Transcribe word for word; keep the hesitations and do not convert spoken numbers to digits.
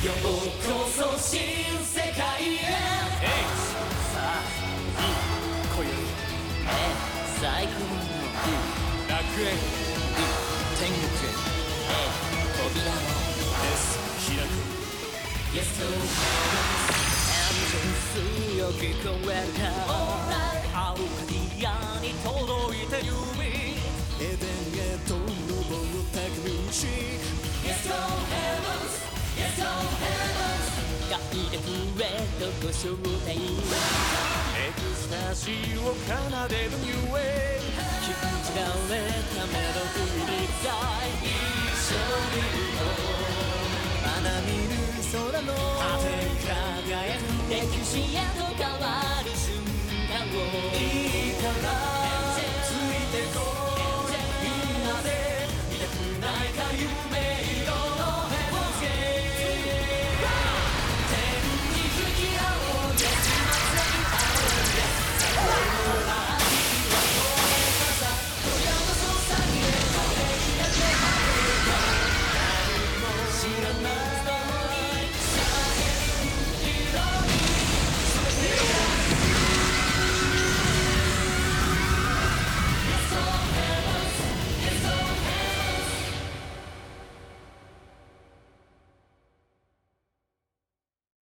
ようこそ新世界へ。 さあ、いい今宵、 最高の楽園、 天国へ扉を開く。 Yes to 強く聞こえたアルカディアに届いた指エデンへと登った道 Yes to heavens Yes to heavens ガイドフレッドご招待エクスタシーを奏でるニューウェイ禁じられたメロディーにさえ一緒にいようまだ見ぬ空の果てに輝く歴史へと変わる瞬間をいいからついてこうみんなで見たくないか夢